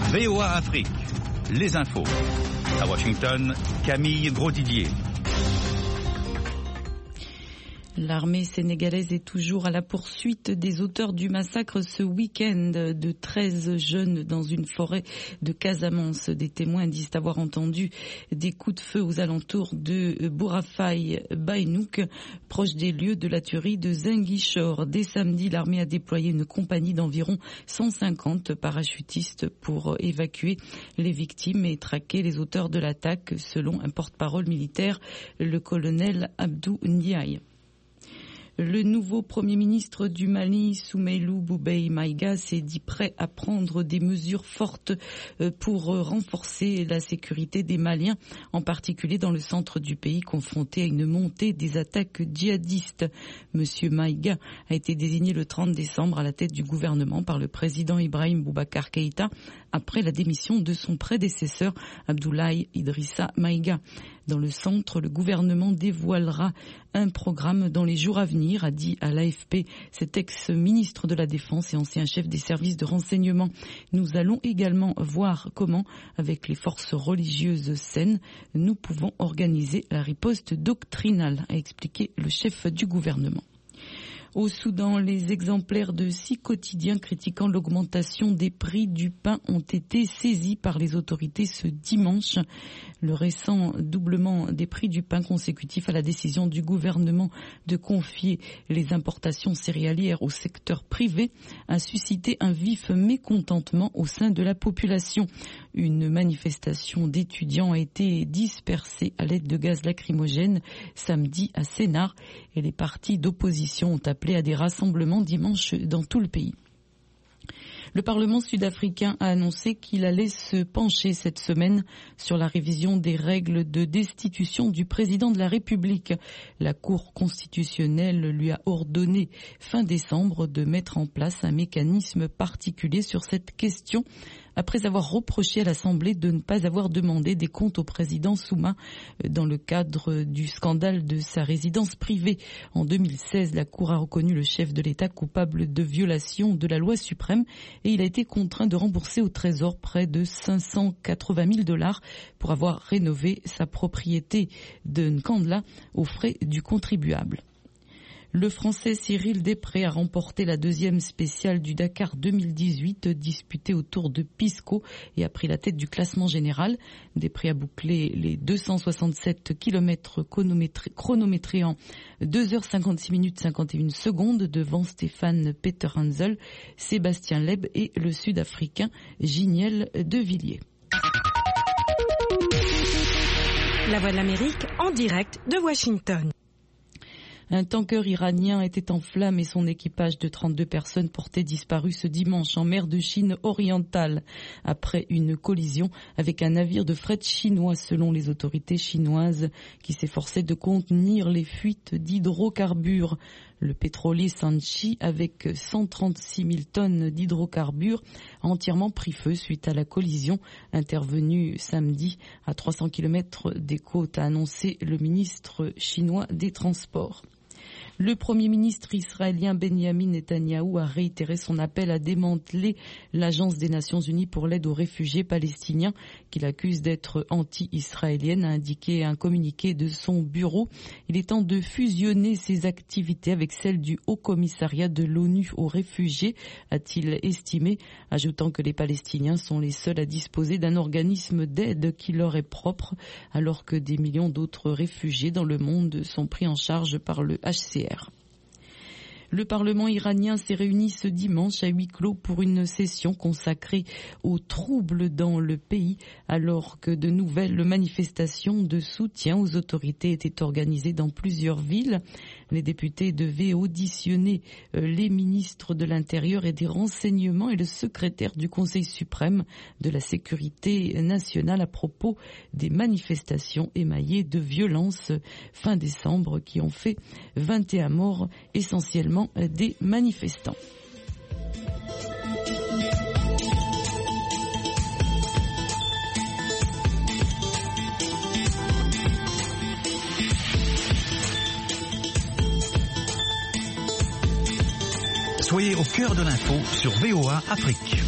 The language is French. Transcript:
VOA Afrique, les infos. À Washington, Camille Grosdidier. L'armée sénégalaise est toujours à la poursuite des auteurs du massacre ce week-end de 13 jeunes dans une forêt de Casamance. Des témoins disent avoir entendu des coups de feu aux alentours de Bourafay Baïnouk, proche des lieux de la tuerie de Ziguinchor. Dès samedi, l'armée a déployé une compagnie d'environ 150 parachutistes pour évacuer les victimes et traquer les auteurs de l'attaque, selon un porte-parole militaire, le colonel Abdou Ndiaye. Le nouveau Premier ministre du Mali, Soumeylou Boubèye Maïga, s'est dit prêt à prendre des mesures fortes pour renforcer la sécurité des Maliens, en particulier dans le centre du pays confronté à une montée des attaques djihadistes. Monsieur Maïga a été désigné le 30 décembre à la tête du gouvernement par le président Ibrahim Boubacar Keïta après la démission de son prédécesseur Abdoulaye Idrissa Maïga. Dans le centre, le gouvernement dévoilera un programme dans les jours à venir, a dit à l'AFP cet ex-ministre de la Défense et ancien chef des services de renseignement. Nous allons également voir comment, avec les forces religieuses saines, nous pouvons organiser la riposte doctrinale, a expliqué le chef du gouvernement. Au Soudan, les exemplaires de 6 quotidiens critiquant l'augmentation des prix du pain ont été saisis par les autorités ce dimanche. Le récent doublement des prix du pain consécutif à la décision du gouvernement de confier les importations céréalières au secteur privé a suscité un vif mécontentement au sein de la population. Une manifestation d'étudiants a été dispersée à l'aide de gaz lacrymogène samedi à Sénar et les partis d'opposition ont appelé à des rassemblements dimanche dans tout le pays. Le Parlement sud-africain a annoncé qu'il allait se pencher cette semaine sur la révision des règles de destitution du président de la République. La Cour constitutionnelle lui a ordonné fin décembre de mettre en place un mécanisme particulier sur cette question, après avoir reproché à l'Assemblée de ne pas avoir demandé des comptes au président Souma dans le cadre du scandale de sa résidence privée. En 2016, la Cour a reconnu le chef de l'État coupable de violation de la loi suprême et il a été contraint de rembourser au Trésor près de 580 000 $ pour avoir rénové sa propriété de Nkandla aux frais du contribuable. Le Français Cyril Després a remporté la deuxième spéciale du Dakar 2018 disputée autour de Pisco et a pris la tête du classement général. Després a bouclé les 267 km chronométrés en 2h56 minutes 51 secondes devant Stéphane Peterhansel, Sébastien Leb et le Sud-Africain Giniel De Villiers. La Voix de l'Amérique en direct de Washington. Un tanker iranien était en flammes et son équipage de 32 personnes porté disparu ce dimanche en mer de Chine orientale après une collision avec un navire de fret chinois selon les autorités chinoises qui s'efforçaient de contenir les fuites d'hydrocarbures. Le pétrolier Sanchi, avec 136 000 tonnes d'hydrocarbures, a entièrement pris feu suite à la collision intervenue samedi à 300 km des côtes, a annoncé le ministre chinois des Transports. Le Premier ministre israélien Benjamin Netanyahou a réitéré son appel à démanteler l'Agence des Nations Unies pour l'aide aux réfugiés palestiniens qu'il accuse d'être anti-israélienne, a indiqué un communiqué de son bureau. Il est temps de fusionner ses activités avec celles du Haut Commissariat de l'ONU aux réfugiés, a-t-il estimé, ajoutant que les Palestiniens sont les seuls à disposer d'un organisme d'aide qui leur est propre, alors que des millions d'autres réfugiés dans le monde sont pris en charge par le HCR. Le Parlement iranien s'est réuni ce dimanche à huis clos pour une session consacrée aux troubles dans le pays, alors que de nouvelles manifestations de soutien aux autorités étaient organisées dans plusieurs villes. Les députés devaient auditionner les ministres de l'Intérieur et des Renseignements et le secrétaire du Conseil suprême de la Sécurité nationale à propos des manifestations émaillées de violences fin décembre qui ont fait 21 morts, essentiellement des manifestants. Soyez au cœur de l'info sur VOA Afrique.